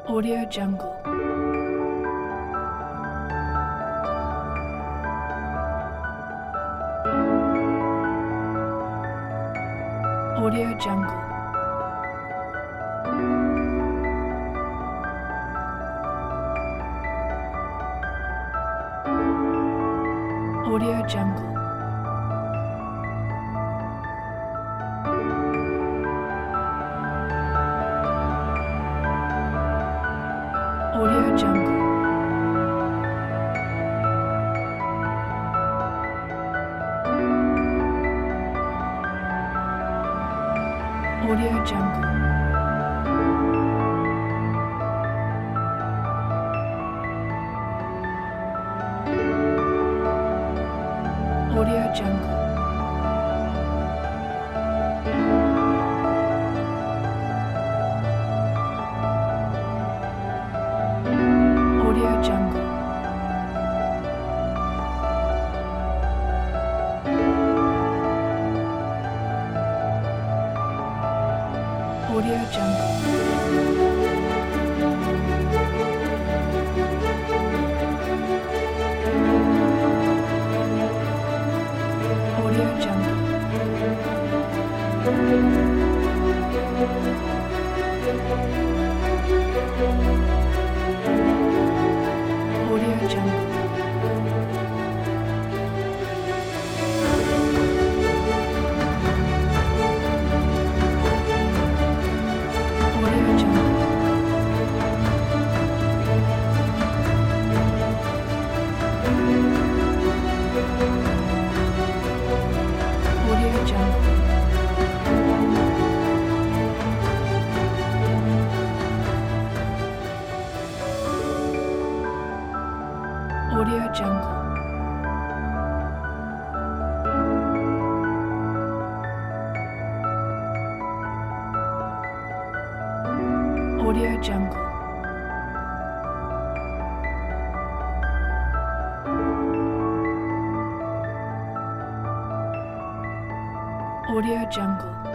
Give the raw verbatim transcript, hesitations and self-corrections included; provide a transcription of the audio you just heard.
Audio Jungle. Audio Jungle. Audio Jungle. Audio Jungle. Audio Jungle. Audio Jungle. Audio Jungle. Audio Jungle. Audio Jungle. Audio Jungle. Audio Jungle. Audio Jungle. Audio Jungle. Audio Jungle. Audio Jungle.